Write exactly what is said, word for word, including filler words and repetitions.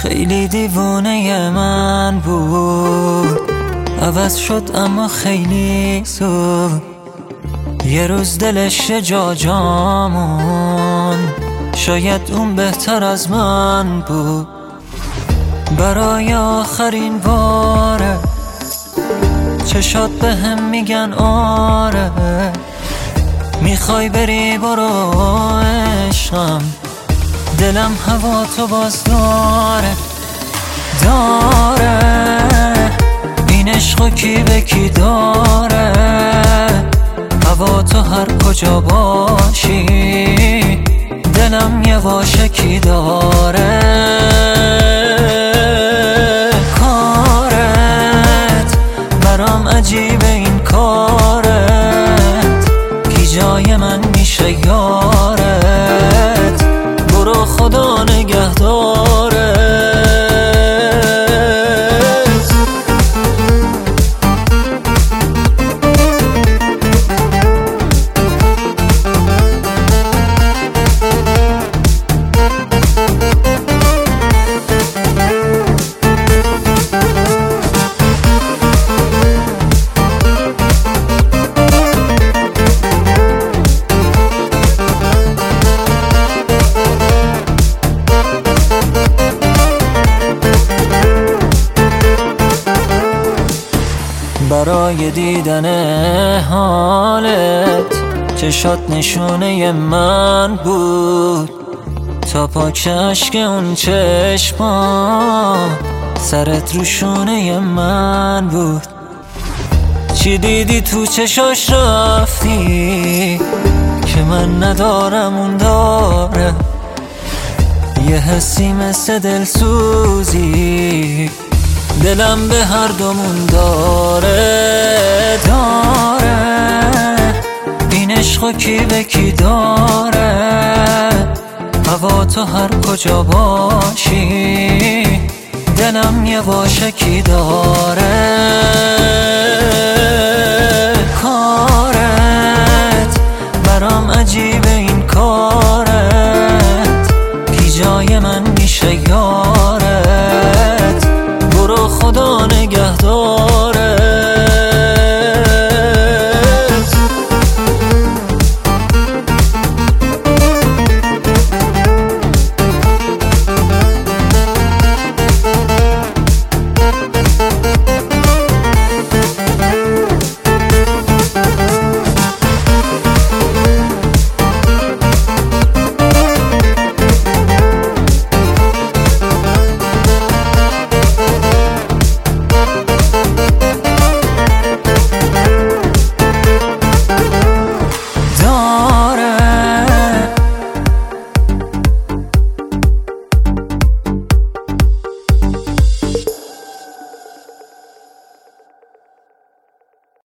خیلی دیوونه من بود، عوض شد اما خیلی زود. یه روز دلش جا جامون، شاید اون بهتر از من بود. برای آخرین باره چشات به هم میگن آره، میخوای بری برو عشقم، دلم هوا تو باز داره داره. این عشقو کی به کی داره، هوا تو هر کجا باشی، دلم یه واشکی داره. کارت برام عجیبه، این کارت کی جای من میشه یارت، برو خدا نگهدارت. برای دیدن حالت چشات نشونه من بود، تا پاک اشک اون چشما سرت رو شونه من بود. چی دیدی تو چشاش رفتی که من ندارم اون داره، یه حسی مثل دلسوزی دلم به هر دومون داره داره. این عشقو کی به کی داره، هوا تو هر کجا باشی، دلم یه واشکی داره. کارت برام عجیب